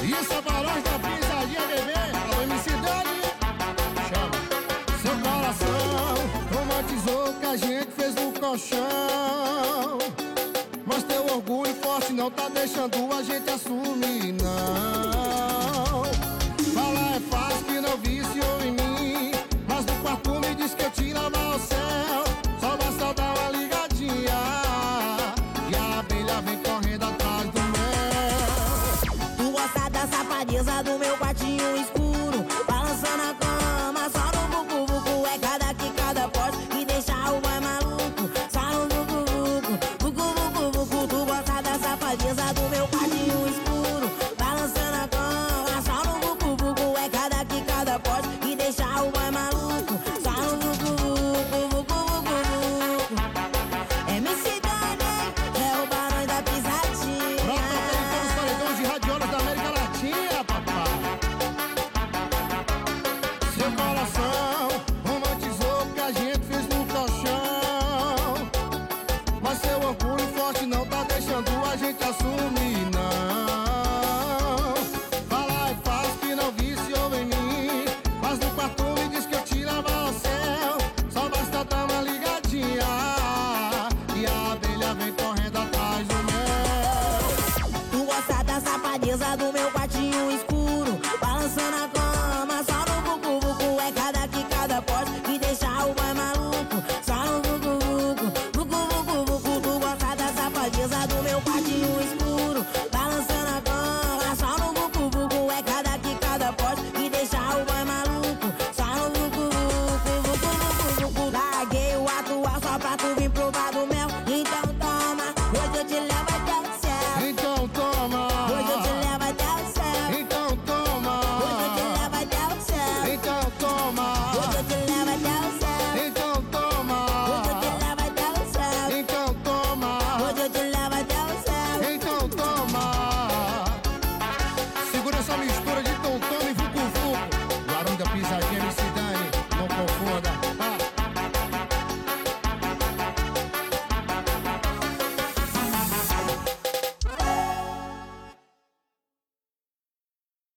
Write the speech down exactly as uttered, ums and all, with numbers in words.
Isso é barões da pisadinha, bebê. Alô, M C Dani. Chama. Seu coração romantizou o que a gente fez no colchão, mas teu orgulho forte não tá deixando a gente assumir, não. Falar é fácil que não viciou em mim, mas no quarto me diz que eu te lavo ao céu.